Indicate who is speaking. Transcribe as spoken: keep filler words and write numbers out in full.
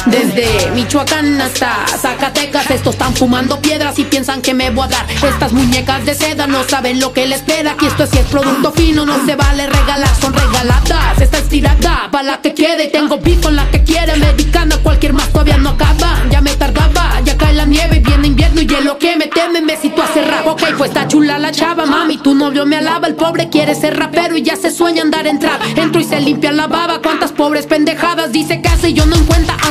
Speaker 1: Desde Michoacán hasta Zacatecas, estos están fumando piedras y piensan que me voy a dar. Estas muñecas de seda no saben lo que les espera. Aquí esto sí es producto fino, no se vale regalar, son regaladas. Esta estirada pa' la que quede, tengo beat con la que quiere. Medicando a cualquier más todavía no acaba. Ya me tardaba, ya cae la nieve, viene invierno y hielo que me teme, me cito a cerrar. Ok, pues está chula la chava, mami, tu novio me alaba. El pobre quiere ser rapero y ya se sueña andar en trap. Entro y se limpia la baba, cuántas pobres pendejadas dice que hace y yo no en cuenta.